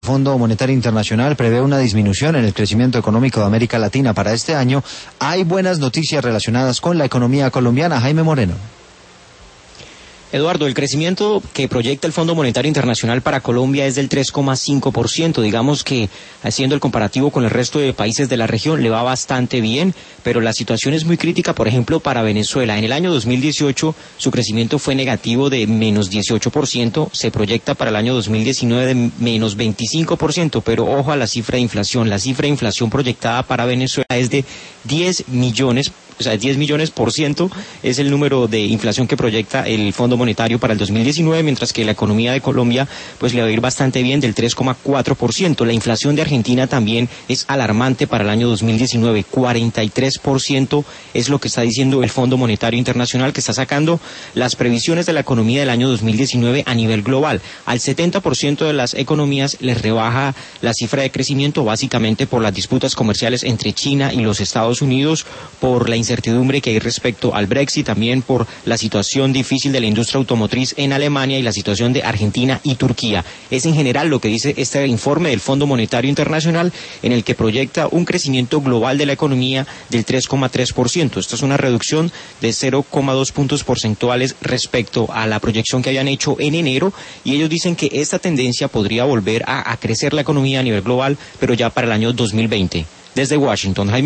Fondo Monetario Internacional prevé una disminución en el crecimiento económico de América Latina para este año. Hay buenas noticias relacionadas con la economía colombiana. Jaime Moreno. Eduardo, el crecimiento que proyecta el Fondo Monetario Internacional para Colombia es del 3,5%. Digamos que, haciendo el comparativo con el resto de países de la región, le va bastante bien, pero la situación es muy crítica, por ejemplo, para Venezuela. En el año 2018 su crecimiento fue negativo de menos 18%, se proyecta para el año 2019 de menos 25%, pero ojo a la cifra de inflación. La cifra de inflación proyectada para Venezuela es de 10 millones. O sea, 10 millones por ciento es el número de inflación que proyecta el Fondo Monetario para el 2019, mientras que la economía de Colombia pues le va a ir bastante bien, del 3,4%. La inflación de Argentina también es alarmante para el año 2019, 43% es lo que está diciendo el Fondo Monetario Internacional, que está sacando las previsiones de la economía del año 2019 a nivel global. Al 70% de las economías les rebaja la cifra de crecimiento, básicamente por las disputas comerciales entre China y los Estados Unidos, por la incertidumbre que hay respecto al Brexit, también por la situación difícil de la industria automotriz en Alemania y la situación de Argentina y Turquía. Es en general lo que dice este informe del Fondo Monetario Internacional, en el que proyecta un crecimiento global de la economía del 3,3%. Esto es una reducción de 0,2 puntos porcentuales respecto a la proyección que habían hecho en enero, y ellos dicen que esta tendencia podría volver a crecer la economía a nivel global, pero ya para el año 2020. Desde Washington, Jaime